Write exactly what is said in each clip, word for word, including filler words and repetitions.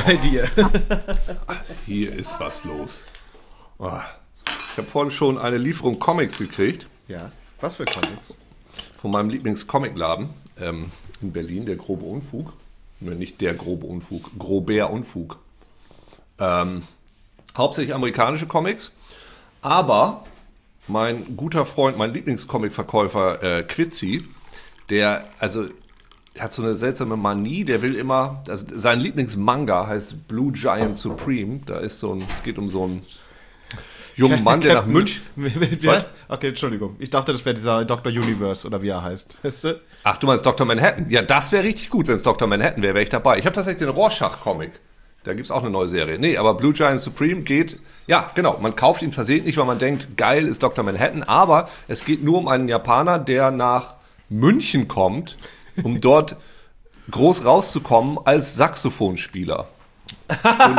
bei dir? Hier ist was los. Oh. Ich habe vorhin schon eine Lieferung Comics gekriegt. Ja, was für Comics? Von meinem Lieblings-Comic-Laden ähm, in Berlin, der grobe Unfug. Nicht der grobe Unfug, grober Unfug. Ähm, hauptsächlich amerikanische Comics. Aber mein guter Freund, mein Lieblingscomic-Verkäufer äh, Quitzi, der, also, der hat so eine seltsame Manie, der will immer, also sein Lieblingsmanga heißt Blue Giant Supreme. Da ist so ein, es geht um so einen jungen Mann, der nach München... Okay, Entschuldigung. Ich dachte, das wäre dieser Doktor Universe oder wie er heißt. Weißt du? Ach, du meinst Doktor Manhattan? Ja, das wäre richtig gut, wenn es Doktor Manhattan wäre, wäre ich dabei. Ich habe tatsächlich den Rorschach-Comic. Da gibt es auch eine neue Serie. Nee, aber Blue Giant Supreme geht, ja, genau, man kauft ihn versehentlich, weil man denkt, geil ist Doktor Manhattan, aber es geht nur um einen Japaner, der nach München kommt, um dort groß rauszukommen als Saxophonspieler. Und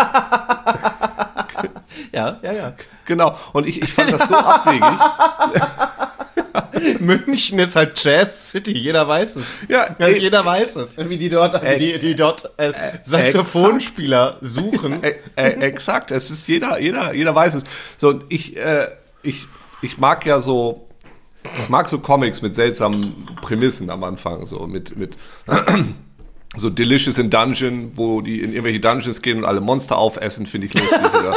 ja, ja, ja. Genau, und ich, ich fand das so abwegig. München ist halt Jazz City, jeder weiß es. Ja, ja jeder weiß es. Wie die dort, äh, die, die dort äh, Saxophonspieler exakt. suchen. Äh, äh, exakt, es ist jeder, jeder, jeder weiß es. So, und ich, äh, ich, ich mag ja so, ich mag so Comics mit seltsamen Prämissen am Anfang, so mit, mit so Delicious in Dungeon, wo die in irgendwelche Dungeons gehen und alle Monster aufessen, finde ich lustig. Oder?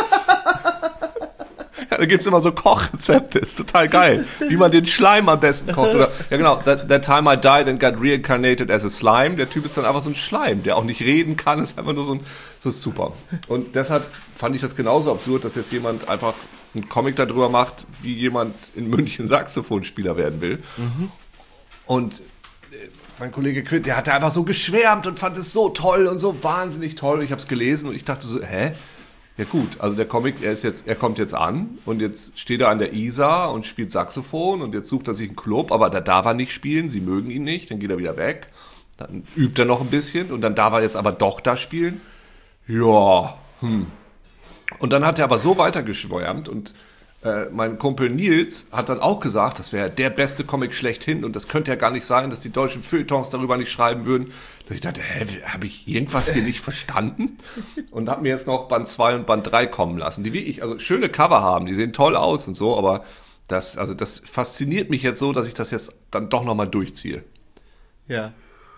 Da gibt es immer so Kochrezepte, ist total geil. Wie man den Schleim am besten kocht. Oder, ja genau, that, that time I died and got reincarnated as a slime. Der Typ ist dann einfach so ein Schleim, der auch nicht reden kann, ist einfach nur so ein, so super. Und deshalb fand ich das genauso absurd, dass jetzt jemand einfach einen Comic darüber macht, wie jemand in München Saxophonspieler werden will. Mhm. Und mein Kollege Quint, der hat da einfach so geschwärmt und fand es so toll und so wahnsinnig toll. Ich habe es gelesen und ich dachte so, hä? Ja gut, also der Comic, er ist jetzt, er kommt jetzt an und jetzt steht er an der Isar und spielt Saxophon und jetzt sucht er sich einen Club, aber da darf er nicht spielen, sie mögen ihn nicht, dann geht er wieder weg, dann übt er noch ein bisschen und dann darf er jetzt aber doch da spielen. Ja, hm. Und dann hat er aber so weitergeschwärmt und äh, mein Kumpel Nils hat dann auch gesagt, das wäre der beste Comic schlechthin und das könnte ja gar nicht sein, dass die deutschen Feuilletons darüber nicht schreiben würden. Dass ich dachte, hä, habe ich irgendwas hier nicht verstanden? Und habe mir jetzt noch Band zwei und Band drei kommen lassen, die wie ich, also schöne Cover haben, die sehen toll aus und so, aber das, also das fasziniert mich jetzt so, dass ich das jetzt dann doch nochmal durchziehe. Ja.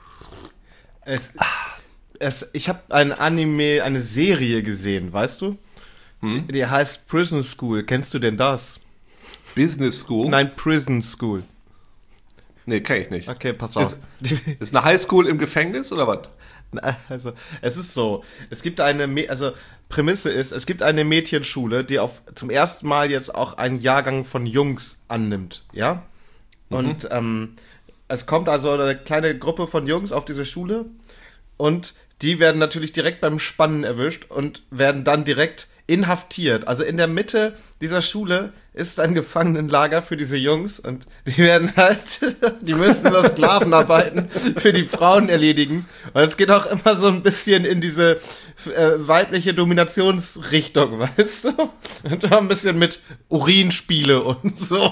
Es, es, ich habe ein Anime, eine Serie gesehen, weißt du? Hm? Die, die heißt Prison School. Kennst du denn das? Business School? Nein, Prison School. Nee, kenn ich nicht. Okay, pass auf. Ist, ist eine Highschool im Gefängnis oder was? Also, es ist so. Es gibt eine, also Prämisse ist, es gibt eine Mädchenschule, die auf zum ersten Mal jetzt auch einen Jahrgang von Jungs annimmt, ja? Und mhm. ähm, es kommt also eine kleine Gruppe von Jungs auf diese Schule und die werden natürlich direkt beim Spannen erwischt und werden dann direkt inhaftiert. Also in der Mitte dieser Schule ist ein Gefangenenlager für diese Jungs und die werden halt, die müssen so Sklavenarbeiten für die Frauen erledigen. Und es geht auch immer so ein bisschen in diese äh, weibliche Dominationsrichtung, weißt du? Und ein bisschen mit Urinspiele und so.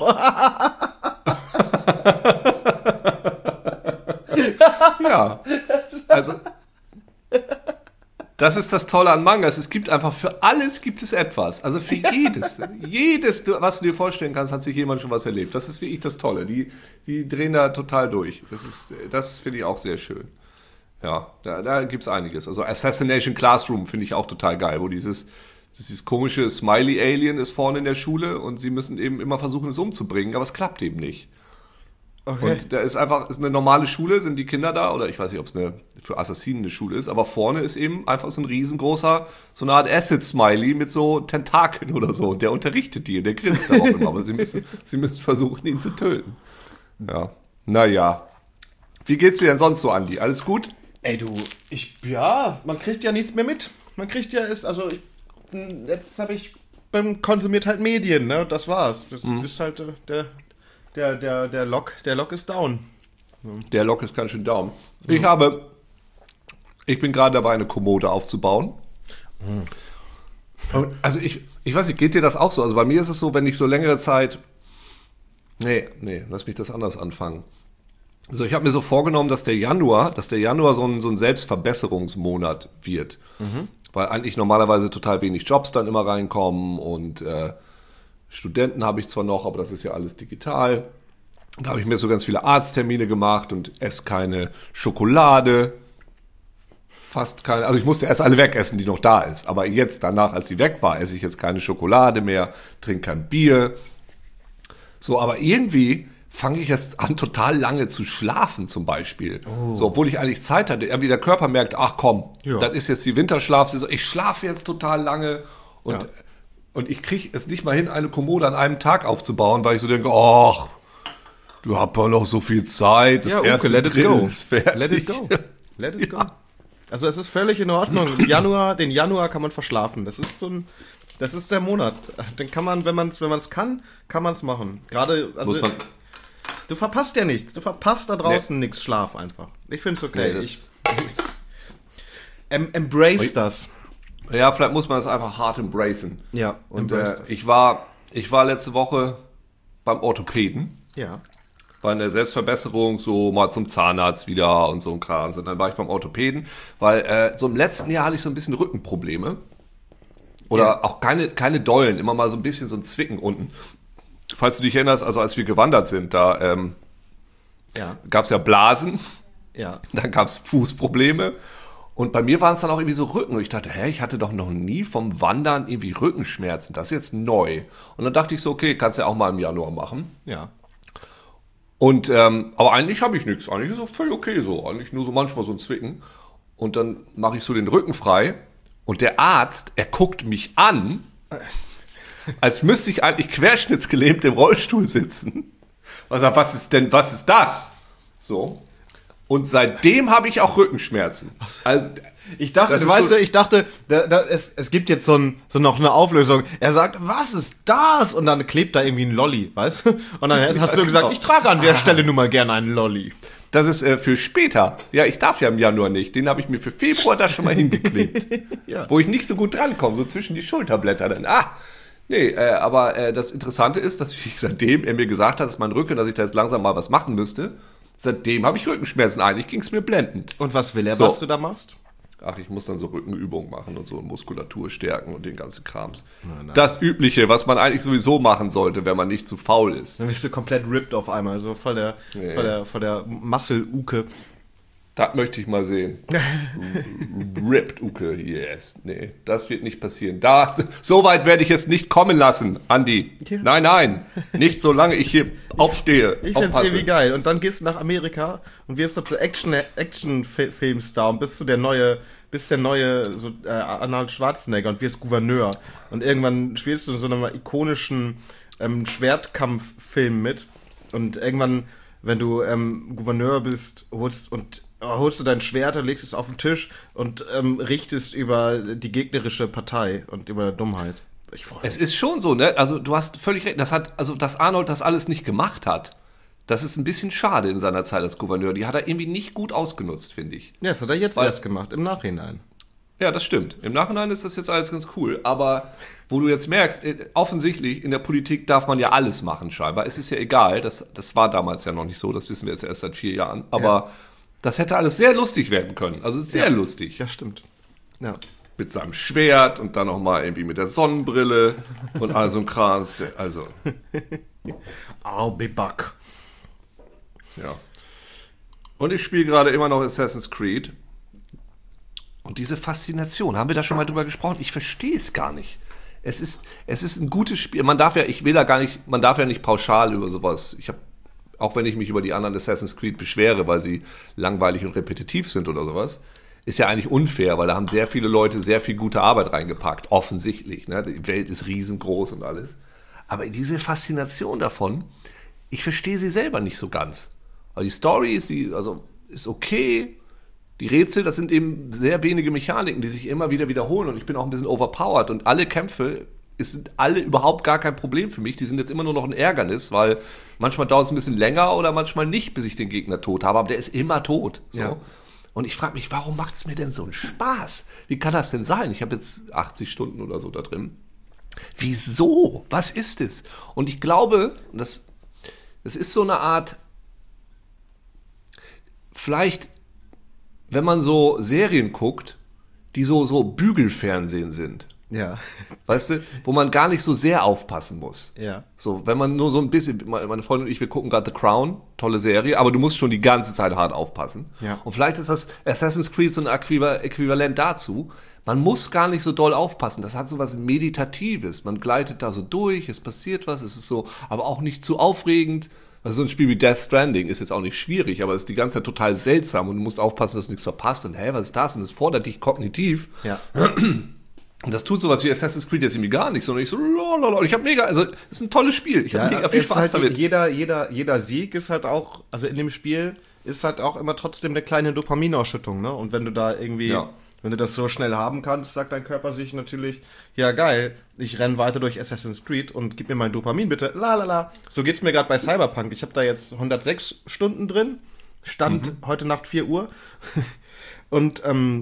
Ja, also das ist das Tolle an Mangas. Es gibt einfach für alles gibt es etwas. Also für jedes, jedes, was du dir vorstellen kannst, hat sich jemand schon was erlebt. Das ist wirklich das Tolle. Die, die drehen da total durch. Das ist, das finde ich auch sehr schön. Ja, da, da gibt es einiges. Also Assassination Classroom finde ich auch total geil, wo dieses, dieses komische Smiley-Alien ist vorne in der Schule und sie müssen eben immer versuchen, es umzubringen, aber es klappt eben nicht. Okay. Und da ist einfach, ist eine normale Schule, sind die Kinder da, oder ich weiß nicht, ob es eine für Assassinen eine Schule ist, aber vorne ist eben einfach so ein riesengroßer, so eine Art Acid-Smiley mit so Tentakeln oder so. Und der unterrichtet die und der grinst darauf immer, aber sie müssen, sie müssen versuchen, ihn zu töten. Ja, naja. Wie geht's dir denn sonst so, Andi? Alles gut? Ey, du, ich, ja, man kriegt ja nichts mehr mit. Man kriegt ja, ist, also, ich, jetzt habe ich, beim konsumiert halt Medien, ne, das war's. Das mhm. ist halt äh, der... Der, der, der Lock, der Lock ist down. Der Lock ist ganz schön down. Ich habe, ich bin gerade dabei, eine Kommode aufzubauen. Mhm. Also ich, ich weiß nicht, geht dir das auch so? Also bei mir ist es so, wenn ich so längere Zeit, nee, nee, lass mich das anders anfangen. Also ich habe mir so vorgenommen, dass der Januar, dass der Januar so ein, so ein Selbstverbesserungsmonat wird. Mhm. weil eigentlich normalerweise total wenig Jobs dann immer reinkommen und äh, Studenten habe ich zwar noch, aber das ist ja alles digital. Da habe ich mir so ganz viele Arzttermine gemacht und esse keine Schokolade. Fast keine, also ich musste erst alle wegessen, die noch da ist. Aber jetzt, danach, als die weg war, esse ich jetzt keine Schokolade mehr, trinke kein Bier. So, aber irgendwie fange ich jetzt an, total lange zu schlafen zum Beispiel. Oh. So, obwohl ich eigentlich Zeit hatte. Irgendwie der Körper merkt, ach komm, ja. das ist jetzt die Winterschlafsaison. Ich schlafe jetzt total lange und, ja. und ich kriege es nicht mal hin, eine Kommode an einem Tag aufzubauen, weil ich so denke, ach, du hast ja noch so viel Zeit. Das ja, erste okay, let it go. Ist fertig. Let it go. Let it ja. go. Also es ist völlig in Ordnung. Januar, den Januar kann man verschlafen. Das ist so ein, das ist der Monat. Den kann man, wenn man es, wenn man es kann, kann man es machen. Gerade, also Muss man, du verpasst ja nichts. Du verpasst da draußen nee. nichts. Schlaf einfach. Ich finde es okay. Nee, das, ich, em, embrace das. Ja, vielleicht muss man das einfach hart embracen. Ja. Und äh, ich war, ich war letzte Woche beim Orthopäden. Ja. War in der Selbstverbesserung, so mal zum Zahnarzt wieder und so ein Kram. Und dann war ich beim Orthopäden, weil äh, so im letzten Jahr hatte ich so ein bisschen Rückenprobleme. Oder ja. auch keine, keine Dollen, immer mal so ein bisschen so ein Zwicken unten. Falls du dich erinnerst, also als wir gewandert sind, da ähm, ja. gab es ja Blasen, ja. dann gab es Fußprobleme. Und bei mir waren es dann auch irgendwie so Rücken. Und ich dachte, hä, ich hatte doch noch nie vom Wandern irgendwie Rückenschmerzen. Das ist jetzt neu. Und dann dachte ich so, okay, kannst du ja auch mal im Januar machen. Ja. Und, ähm, aber eigentlich habe ich nichts. Eigentlich ist es völlig okay so. Eigentlich nur so manchmal so ein Zwicken. Und dann mache ich so den Rücken frei. Und der Arzt, er guckt mich an, als müsste ich eigentlich querschnittsgelähmt im Rollstuhl sitzen. Was sagt, was ist denn, was ist das? So. Und seitdem habe ich auch Rückenschmerzen. Also, ich dachte, weißt so, du, ich dachte, da, da, es, es gibt jetzt so, ein, so noch eine Auflösung. Er sagt, was ist das? Und dann klebt da irgendwie ein Lolli, weißt du? Und dann hast ja, du gesagt, genau. Ich trage an der ah. Stelle nun mal gerne einen Lolli. Das ist äh, für später. Ja, ich darf ja im Januar nicht. Den habe ich mir für Februar da schon mal hingeklebt. ja. Wo ich nicht so gut drankomme, so zwischen die Schulterblätter dann. Ah, nee, äh, aber äh, das Interessante ist, dass ich seitdem er mir gesagt hat, dass mein Rücken, dass ich da jetzt langsam mal was machen müsste, seitdem habe ich Rückenschmerzen. Eigentlich ging es mir blendend. Und was will er, so. was du da machst? Ach, ich muss dann so Rückenübungen machen und so Muskulatur stärken und den ganzen Krams. Nein, nein. Das Übliche, was man eigentlich sowieso machen sollte, wenn man nicht zu faul ist. Dann bist du komplett ripped auf einmal, so voll der, nee. voll der, voll der Muscle-Uke. Das möchte ich mal sehen. Ripped Uke, yes. Nee, das wird nicht passieren. Da, so weit werde ich es nicht kommen lassen, Andi. Ja. Nein, nein, nicht solange ich hier aufstehe. Ich finde es irgendwie geil. Und dann gehst du nach Amerika und wirst dort zu Action, Action-Filmstar und bist du der neue, bist der neue so, äh, Arnold Schwarzenegger und wirst Gouverneur. Und irgendwann spielst du in so einem ikonischen ähm, Schwertkampffilm mit. Und irgendwann, wenn du ähm, Gouverneur bist, holst und holst du dein Schwert und legst es auf den Tisch und ähm, richtest über die gegnerische Partei und über Dummheit. Ich freue mich. Es ist schon so, ne? Also du hast völlig recht. Das hat, also dass Arnold das alles nicht gemacht hat, das ist ein bisschen schade in seiner Zeit als Gouverneur. Die hat er irgendwie nicht gut ausgenutzt, finde ich. Ja, das hat er jetzt Weil, erst gemacht, im Nachhinein. Ja, das stimmt. Im Nachhinein ist das jetzt alles ganz cool. Aber wo du jetzt merkst, offensichtlich in der Politik darf man ja alles machen, scheinbar. Es ist ja egal. Das, das war damals ja noch nicht so. Das wissen wir jetzt erst seit vier Jahren. Aber ja. Das hätte alles sehr lustig werden können. Also sehr ja. lustig. Ja, stimmt. Ja. Mit seinem Schwert und dann nochmal irgendwie mit der Sonnenbrille und all so ein Krams. Also. I'll be back. Ja. Und ich spiele gerade immer noch Assassin's Creed. Und diese Faszination, haben wir da schon mal drüber gesprochen? Ich verstehe es gar nicht. Es ist, es ist ein gutes Spiel. Man darf ja, ich will da gar nicht, man darf ja nicht pauschal über sowas. Ich habe Auch wenn ich mich über die anderen Assassin's Creed beschwere, weil sie langweilig und repetitiv sind oder sowas, ist ja eigentlich unfair, weil da haben sehr viele Leute sehr viel gute Arbeit reingepackt, offensichtlich. Ne? Die Welt ist riesengroß und alles. Aber diese Faszination davon, ich verstehe sie selber nicht so ganz. Aber die Story ist, die, also, ist okay. Die Rätsel, das sind eben sehr wenige Mechaniken, die sich immer wieder wiederholen. Und ich bin auch ein bisschen overpowered. Und alle Kämpfe es sind alle überhaupt gar kein Problem für mich. Die sind jetzt immer nur noch ein Ärgernis, weil manchmal dauert es ein bisschen länger oder manchmal nicht, bis ich den Gegner tot habe. Aber der ist immer tot. So. Ja. Und ich frage mich, warum macht es mir denn so einen Spaß? Wie kann das denn sein? Ich habe jetzt achtzig Stunden oder so da drin. Wieso? Was ist es? Und ich glaube, das, das ist so eine Art, vielleicht, wenn man so Serien guckt, die so, so Bügelfernsehen sind. Ja. Weißt du, wo man gar nicht so sehr aufpassen muss. Ja. So, wenn man nur so ein bisschen, meine Freundin und ich, wir gucken gerade The Crown, tolle Serie, aber du musst schon die ganze Zeit hart aufpassen. Ja. Und vielleicht ist das Assassin's Creed so ein Äquivalent dazu. Man muss gar nicht so doll aufpassen. Das hat so was Meditatives. Man gleitet da so durch, es passiert was, es ist so, aber auch nicht zu aufregend. Also so ein Spiel wie Death Stranding ist jetzt auch nicht schwierig, aber es ist die ganze Zeit total seltsam und du musst aufpassen, dass du nichts verpasst. Und hä, was ist das? Und das fordert dich kognitiv. Ja. Und das tut sowas wie Assassin's Creed jetzt irgendwie gar nicht, sondern ich so, lalalala. Ich habe mega, also es ist ein tolles Spiel. Ich habe Ja, mega viel es ist Spaß halt damit. Jeder, jeder, jeder Sieg ist halt auch, also in dem Spiel ist halt auch immer trotzdem eine kleine Dopaminausschüttung, ne? Und wenn du da irgendwie, Ja. wenn du das so schnell haben kannst, sagt dein Körper sich natürlich, ja geil, ich renn weiter durch Assassin's Creed und gib mir mein Dopamin bitte, la la la. So geht's mir gerade bei Cyberpunk. Ich habe da jetzt hundertsechs Stunden drin, Stand Mhm. heute Nacht vier Uhr und ähm,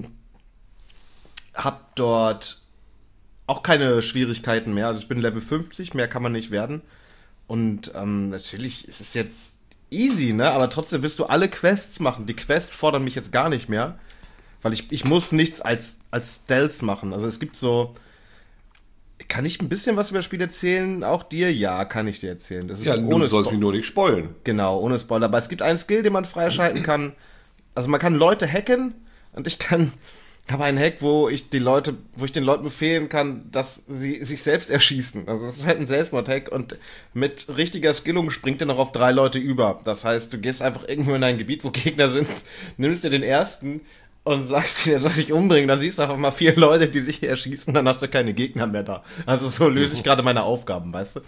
hab dort auch keine Schwierigkeiten mehr. Also ich bin Level fünfzig, mehr kann man nicht werden. Und ähm, natürlich ist es jetzt easy, ne? Aber trotzdem wirst du alle Quests machen. Die Quests fordern mich jetzt gar nicht mehr. Weil ich, ich muss nichts als, als Stealth machen. Also es gibt so... Kann ich ein bisschen was über das Spiel erzählen? Auch dir? Ja, kann ich dir erzählen. Das ist Ja, du ohne sollst Spo- mich nur nicht spoilen. Genau, ohne Spoiler. Aber es gibt einen Skill, den man freischalten kann. Also man kann Leute hacken und ich kann... Ich habe einen Hack, wo ich die Leute, wo ich den Leuten befehlen kann, dass sie sich selbst erschießen. Also das ist halt ein Selbstmord-Hack und mit richtiger Skillung springt er noch auf drei Leute über. Das heißt, du gehst einfach irgendwo in ein Gebiet, wo Gegner sind, nimmst dir den ersten und sagst, der soll dich umbringen. Dann siehst du einfach mal vier Leute, die sich erschießen, dann hast du keine Gegner mehr da. Also so löse ich gerade meine Aufgaben, weißt du?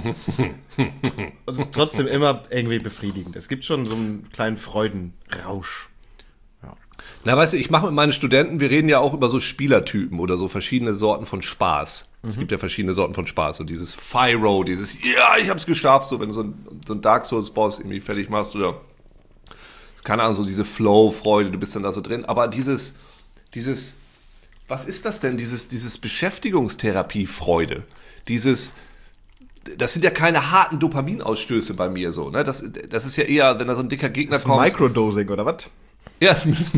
Und es ist trotzdem immer irgendwie befriedigend. Es gibt schon so einen kleinen Freudenrausch. Na, weißt du, ich mache mit meinen Studenten, wir reden ja auch über so Spielertypen oder so verschiedene Sorten von Spaß. Mhm. Es gibt ja verschiedene Sorten von Spaß. So dieses Fyro, dieses, ja, ich hab's geschafft, so wenn du so ein, so ein Dark Souls-Boss irgendwie fertig machst oder, keine Ahnung, so diese Flow-Freude, du bist dann da so drin. Aber dieses, dieses, was ist das denn? Dieses, dieses Beschäftigungstherapie-Freude. Dieses, das sind ja keine harten Dopaminausstöße bei mir so, ne? Das, das ist ja eher, wenn da so ein dicker Gegner Das ist kommt. Microdosing, oder was? Ja, es ist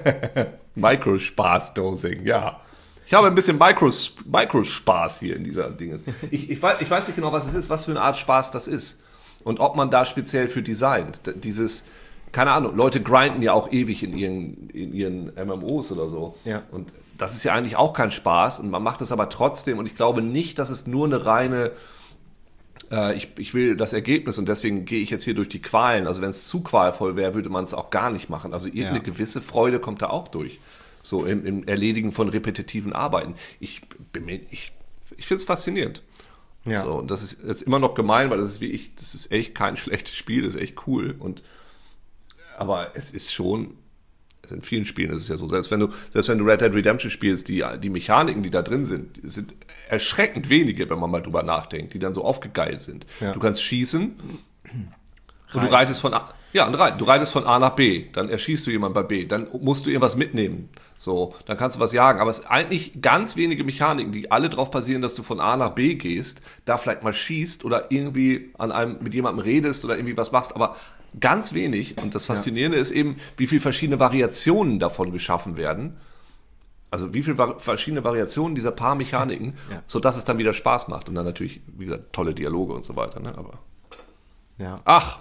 Microspaß-Dosing, ja. Ich habe ein bisschen Micros, Microspaß hier in dieser Dinge. Ich, ich, weiß, ich weiß nicht genau, was es ist, was für eine Art Spaß das ist. Und ob man da speziell für designt. Dieses, keine Ahnung, Leute grinden ja auch ewig in ihren, in ihren M M Os oder so. Ja. Und das ist ja eigentlich auch kein Spaß. Und man macht es aber trotzdem. Und ich glaube nicht, dass es nur eine reine... Ich, ich will das Ergebnis und deswegen gehe ich jetzt hier durch die Qualen. Also wenn es zu qualvoll wäre, würde man es auch gar nicht machen. Also irgendeine Ja. gewisse Freude kommt da auch durch. So im, im Erledigen von repetitiven Arbeiten. Ich, bin mir- ich, ich finde es faszinierend. Ja. So, und das ist jetzt immer noch gemein, weil das ist wie ich, das ist echt kein schlechtes Spiel, das ist echt cool. Und, aber es ist schon, in vielen Spielen ist es ja so, selbst wenn du, selbst wenn du Red Dead Redemption spielst, die, die Mechaniken, die da drin sind, die sind erschreckend wenige, wenn man mal drüber nachdenkt, die dann so aufgegeilt sind. Ja. Du kannst schießen und Rein. du reitest von A, ja, und rein, du reitest von A nach B, dann erschießt du jemanden bei B, dann musst du irgendwas mitnehmen. So, dann kannst du was jagen. Aber es sind eigentlich ganz wenige Mechaniken, die alle darauf basieren, dass du von A nach B gehst, da vielleicht mal schießt oder irgendwie an einem mit jemandem redest oder irgendwie was machst, aber ganz wenig. Und das Faszinierende ist eben, wie viele verschiedene Variationen davon geschaffen werden. Also wie viele Vari- verschiedene Variationen dieser paar Mechaniken, Ja. sodass es dann wieder Spaß macht. Und dann natürlich, wie gesagt, tolle Dialoge und so weiter. Ne? Aber Ja. ach,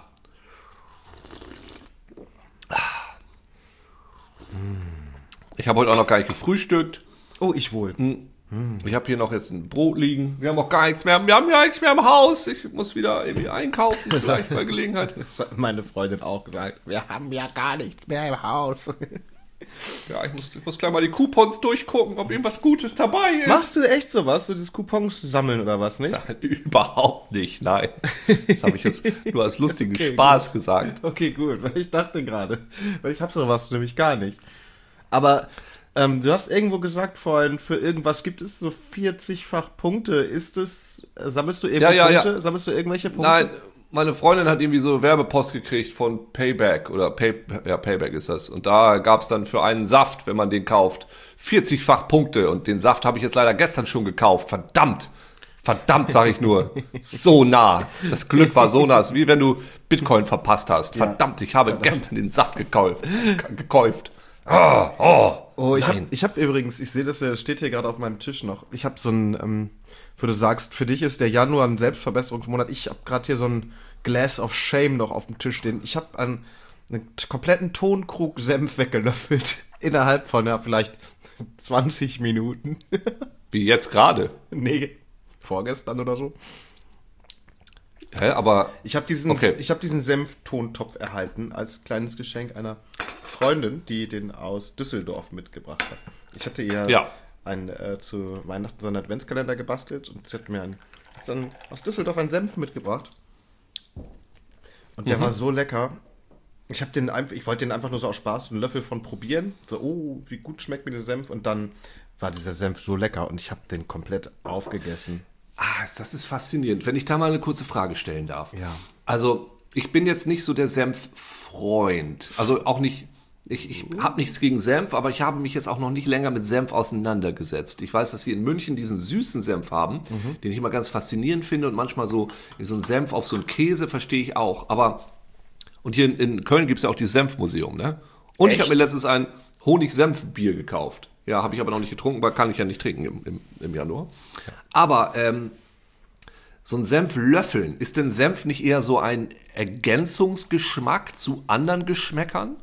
ich habe heute auch noch gar nicht gefrühstückt. Oh, ich wohl. Ich habe hier noch jetzt ein Brot liegen. Wir haben auch gar nichts mehr. Wir haben ja nichts mehr im Haus. Ich muss wieder irgendwie einkaufen, vielleicht bei Gelegenheit. Das hat meine Freundin auch gesagt. Wir haben ja gar nichts mehr im Haus. Ja, ich muss, ich muss gleich mal die Coupons durchgucken, ob irgendwas Gutes dabei ist. Machst du echt sowas? So dieses Coupons sammeln oder was, nicht? Nein, überhaupt nicht, nein. Das habe ich jetzt nur als lustigen Okay, Spaß gesagt. Okay, gut, weil ich dachte gerade, weil ich hab sowas nämlich gar nicht. Aber ähm, du hast irgendwo gesagt vorhin, für irgendwas gibt es so vierzigfach Punkte. Ist es, äh, sammelst du irgendwo Ja, ja, Punkte? ja. Sammelst du irgendwelche Punkte? Nein, meine Freundin hat irgendwie so Werbepost gekriegt von Payback oder Pay, ja, Payback ist das. Und da gab es dann für einen Saft, wenn man den kauft, vierzigfach Punkte. Und den Saft habe ich jetzt leider gestern schon gekauft. Verdammt. Verdammt, sage ich nur. So nah. Das Glück war so nah. Es ist wie wenn du Bitcoin verpasst hast. Verdammt, ich habe gestern den Saft gekauft. gekauft. Oh, oh. Oh, ich habe ich hab übrigens, ich sehe das, ja, steht hier gerade auf meinem Tisch noch. Ich habe so ein, ähm, wo du sagst, für dich ist der Januar ein Selbstverbesserungsmonat. Ich habe gerade hier so ein Glass of Shame noch auf dem Tisch stehen. Ich habe einen, einen kompletten Tonkrug Senf weggelöffelt. Innerhalb von, ja, vielleicht zwanzig Minuten. Wie jetzt gerade? Nee, vorgestern oder so. Hä, aber... Ich habe diesen, okay. ich hab diesen Senftontopf erhalten als kleines Geschenk einer Freundin, die den aus Düsseldorf mitgebracht hat. Ich hatte ihr Ja. ein, äh, zu Weihnachten so einen Adventskalender gebastelt und sie hat mir einen, hat dann aus Düsseldorf einen Senf mitgebracht. Und der Mhm. war so lecker. Ich habe den einfach, ich wollte den einfach nur so aus Spaß einen Löffel von probieren. So, oh, wie gut schmeckt mir der Senf. Und dann war dieser Senf so lecker und ich habe den komplett aufgegessen. Ah, das ist faszinierend. Wenn ich da mal eine kurze Frage stellen darf. Ja. Also, ich bin jetzt nicht so der Senffreund. Also auch nicht, ich, ich habe nichts gegen Senf, aber ich habe mich jetzt auch noch nicht länger mit Senf auseinandergesetzt. Ich weiß, dass sie in München diesen süßen Senf haben, mhm. den ich immer ganz faszinierend finde und manchmal so, so ein Senf auf so einen Käse verstehe ich auch. Aber, und hier in, in Köln gibt es ja auch dieses Senfmuseum, ne? Und Echt? ich habe mir letztens ein Honig-Senf-Bier gekauft. Ja, habe ich aber noch nicht getrunken, weil kann ich ja nicht trinken im, im, im Januar. Aber ähm, so ein Senf löffeln, ist denn Senf nicht eher so ein Ergänzungsgeschmack zu anderen Geschmäckern?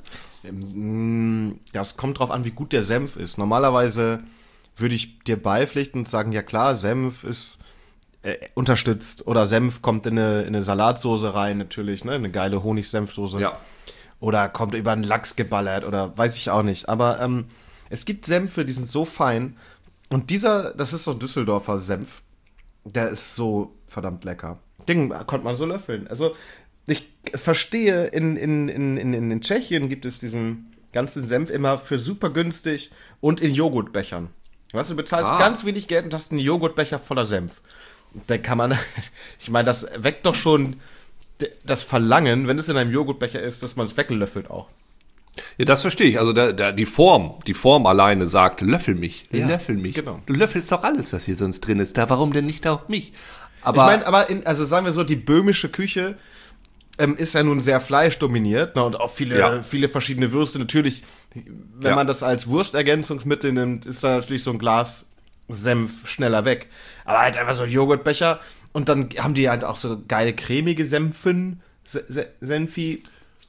Ja, es kommt drauf an, wie gut der Senf ist. Normalerweise würde ich dir beipflichten und sagen, ja klar, Senf ist äh, unterstützt. Oder Senf kommt in eine, in eine Salatsoße rein natürlich, ne? Eine geile Honig-Senfsoße. Ja. Oder kommt über einen Lachs geballert oder weiß ich auch nicht. Aber ähm, es gibt Senfe, die sind so fein. Und dieser, das ist so ein Düsseldorfer Senf, der ist so verdammt lecker. Den konnte man so löffeln. Also ich verstehe, in, in, in, in, in Tschechien gibt es diesen ganzen Senf immer für super günstig und in Joghurtbechern. Weißt du, du bezahlst Ah. ganz wenig Geld und hast einen Joghurtbecher voller Senf. Dann kann man, ich meine, das weckt doch schon das Verlangen, wenn es in einem Joghurtbecher ist, dass man es weglöffelt auch. Ja, das verstehe ich. Also da, da, die Form, die Form alleine sagt, löffel mich, Ja, löffel mich. genau. Du löffelst doch alles, was hier sonst drin ist. Da, warum denn nicht auch mich? Aber Ich meine, aber in, also sagen wir so, die böhmische Küche ähm, ist ja nun sehr fleischdominiert, ne, und auch viele, Ja. viele verschiedene Würste. Natürlich, wenn Ja. man das als Wurstergänzungsmittel nimmt, ist da natürlich so ein Glas Senf schneller weg. Aber halt einfach so ein Joghurtbecher und dann haben die halt auch so geile cremige Senfen, Se- Se- Senfi.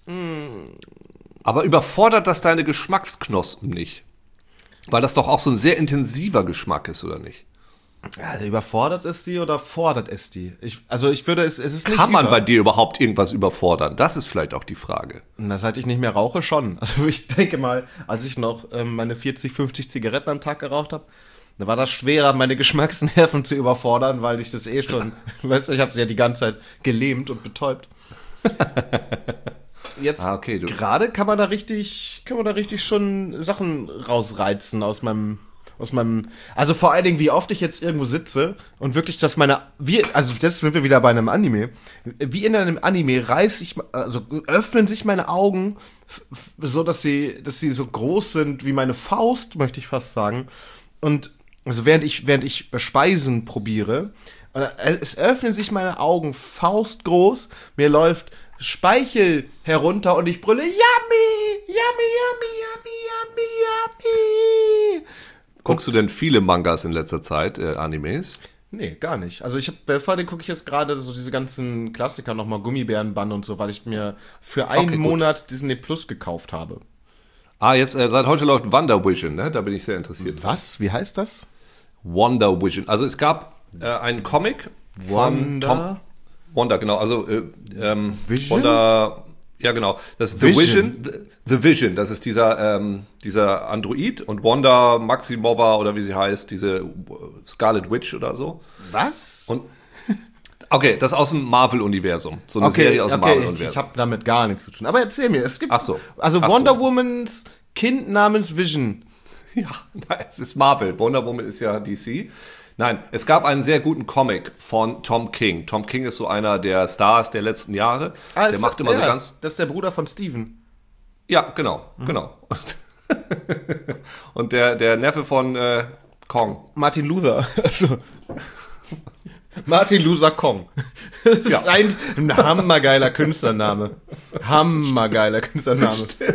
Aber überfordert das deine Geschmacksknospen nicht? Weil das doch auch so ein sehr intensiver Geschmack ist, oder nicht? Ja, überfordert es die oder fordert es die? Ich, also ich würde, es, es ist nicht Kann man über- bei dir überhaupt irgendwas überfordern? Das ist vielleicht auch die Frage. Na, seit ich nicht mehr rauche, schon. Also ich denke mal, als ich noch ähm, meine vierzig, fünfzig Zigaretten am Tag geraucht habe, da war das schwerer, meine Geschmacksnerven zu überfordern, weil ich das eh schon, weißt du, ich habe sie ja die ganze Zeit gelähmt und betäubt. Jetzt Ah, okay, du- gerade kann man da richtig, kann man da richtig schon Sachen rausreizen aus meinem, aus meinem, also vor allen Dingen, wie oft ich jetzt irgendwo sitze und wirklich, dass meine, wie, also das sind wir wieder bei einem Anime, wie in einem Anime reiß ich, also öffnen sich meine Augen f- f- so, dass sie, dass sie so groß sind wie meine Faust, möchte ich fast sagen, und also während ich, während ich Speisen probiere, und es öffnen sich meine Augen faustgroß, mir läuft Speichel herunter und ich brülle, yummy, yummy, yummy, yummy, yummy, yummy. Guckst du denn viele Mangas in letzter Zeit, äh, Animes? Nee, gar nicht. Also ich habe, vor allem gucke ich jetzt gerade so diese ganzen Klassiker nochmal, Gummibärenband und so, weil ich mir für einen Okay, gut. Monat Disney Plus gekauft habe. Ah, jetzt äh, seit heute läuft Wonder Vision, ne? Da bin ich sehr interessiert. Was? Wie heißt das? Wonder Vision. Also es gab äh, einen Comic von Wonder? Tom Wonder, genau. Also äh, ähm, Vision? Wonder, ja genau. Das ist The Vision. Vision. The, The Vision. Das ist dieser ähm, dieser Android und Wanda Maximova oder wie sie heißt, diese Scarlet Witch oder so. Was? Und okay, das aus dem Marvel-Universum. So eine Serie aus dem okay, ich, ich Marvel-Universum. habe damit gar nichts zu tun. Aber erzähl mir, es gibt Ach so. also Ach Wonder so. Womans Kind namens Vision. Ja, nein, es ist Marvel. Wonder Woman ist ja D C. Nein, es gab einen sehr guten Comic von Tom King. Tom King ist so einer der Stars der letzten Jahre. Ah, der ist- macht immer so ja, ganz. Das ist der Bruder von Steven. Ja, genau, genau. Und, und der, der Neffe von äh, Kong. Martin Luther. Also, Martin Luther Kong. Das ist Ja. ein, ein hammergeiler Künstlername. Hammergeiler Künstlername. Stimmt,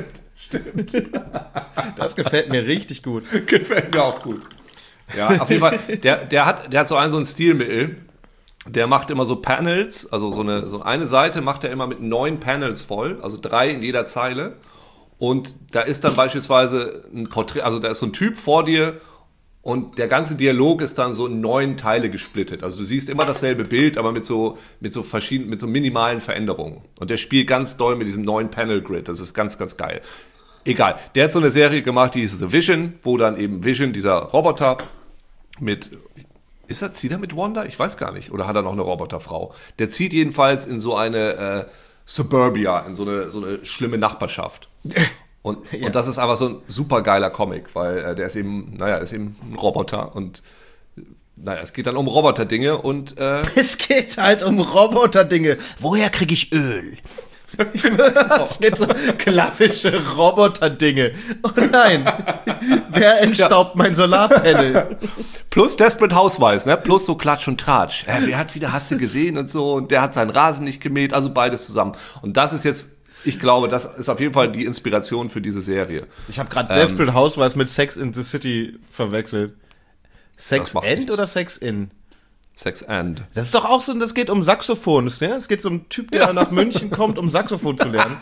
Das gefällt mir richtig gut. Gefällt mir auch gut. Ja, auf jeden Fall, der, der, hat, der hat so ein, so ein Stilmittel, der macht immer so Panels, also so eine, so eine Seite macht er immer mit neun Panels voll, also drei in jeder Zeile. Und da ist dann beispielsweise ein Porträt, also da ist so ein Typ vor dir und der ganze Dialog ist dann so in neun Teile gesplittet. Also du siehst immer dasselbe Bild, aber mit so, mit so verschiedenen, mit so minimalen Veränderungen. Und der spielt ganz doll mit diesem neuen Panel-Grid. Das ist ganz, ganz geil. Egal. Der hat so eine Serie gemacht, die hieß The Vision, wo dann eben Vision, dieser Roboter mit, ist er, zieht er mit Wanda? Ich weiß gar nicht. Oder hat er noch eine Roboterfrau? Der zieht jedenfalls in so eine äh, Suburbia, in so eine, so eine schlimme Nachbarschaft. Und, ja. und das ist einfach so ein super geiler Comic, weil äh, der ist eben, naja, ist eben ein Roboter und naja, es geht dann um Roboterdinge und äh, es geht halt um Roboterdinge. Woher kriege ich Öl? Es geht so klassische Roboterdinge. Oh nein, wer entstaubt ja. mein Solarpanel? Plus Desperate Housewives, ne? Plus so Klatsch und Tratsch. Ja, wer hat wieder, hast du gesehen und so, und der hat seinen Rasen nicht gemäht, also beides zusammen. Und das ist jetzt, ich glaube, das ist auf jeden Fall die Inspiration für diese Serie. Ich habe gerade ähm, Desperate Housewives mit Sex in the City verwechselt. Sex and oder Sex in? Sex and. Das ist doch auch so, das geht um Saxophon. Ne? Es geht so um einen Typ, der ja. nach München kommt, um Saxophon zu lernen.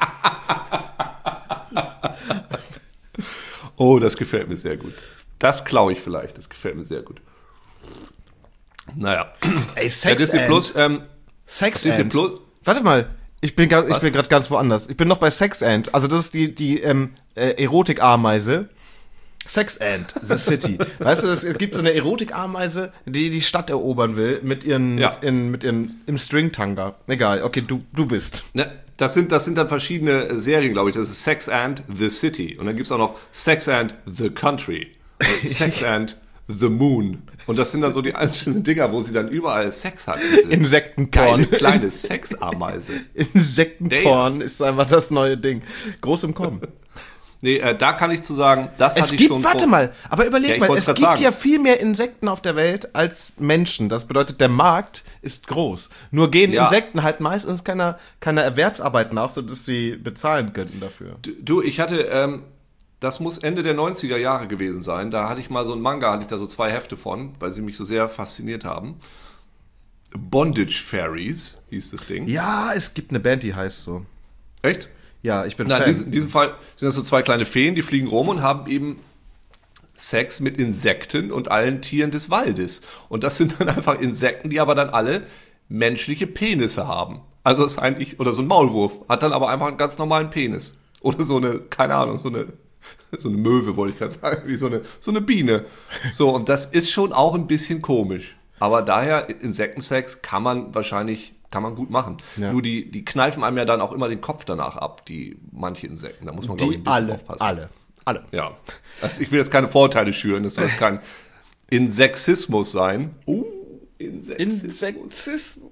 Oh, das gefällt mir sehr gut. Das klaue ich vielleicht. Das gefällt mir sehr gut. Naja. Ey, Sex ja, Disney and. Plus. Ähm, Sex Disney and. Plus. Warte mal. Ich bin gerade ganz woanders. Ich bin noch bei Sex and. Also das ist die, die ähm, äh, Erotik-Ameise. Sex and the City. Weißt du, es gibt so eine Erotik-Ameise, die die Stadt erobern will mit ihren, ja. mit, in, mit ihren im String-Tanga. Egal, okay, du, du bist. Ne, das sind, das sind dann verschiedene Serien, glaube ich. Das ist Sex and the City. Und dann gibt es auch noch Sex and the Country. Sex and the Moon. Und das sind dann so die einzelnen Dinger, wo sie dann überall Sex hat. Insektenporn. Geile kleine Sexameise. Insektenporn ist einfach das neue Ding. Groß im Kommen. Nee, äh, da kann ich zu sagen, das es hatte gibt, ich schon warte vor, mal, aber überleg ja, mal, es gibt sagen. ja viel mehr Insekten auf der Welt als Menschen. Das bedeutet, der Markt ist groß. Nur gehen ja. Insekten halt meistens keiner, keiner Erwerbsarbeit nach, sodass sie bezahlen könnten dafür. Du, du ich hatte, ähm, das muss Ende der neunziger Jahre gewesen sein, da hatte ich mal so ein Manga, hatte ich da so zwei Hefte von, weil sie mich so sehr fasziniert haben. Bondage Fairies hieß das Ding. Ja, es gibt eine Band, die heißt so. Echt? Ja, ich bin Nein, Fan. In diesem Fall sind das so zwei kleine Feen, die fliegen rum und haben eben Sex mit Insekten und allen Tieren des Waldes. Und das sind dann einfach Insekten, die aber dann alle menschliche Penisse haben. Also ist eigentlich, oder so ein Maulwurf, hat dann aber einfach einen ganz normalen Penis. Oder so eine, keine Ahnung, so eine, so eine Möwe, wollte ich gerade sagen, wie so eine, so eine Biene. So, und das ist schon auch ein bisschen komisch. Aber daher, Insektensex kann man wahrscheinlich kann man gut machen. Ja. Nur die, die kneifen einem ja dann auch immer den Kopf danach ab, die manche Insekten. Da muss man, glaube ich, ein bisschen alle, aufpassen. Alle, alle. Ja. Also ich will jetzt keine Vorurteile schüren, das soll jetzt kein Insexismus sein. Uh, Insexismus. Insexismus.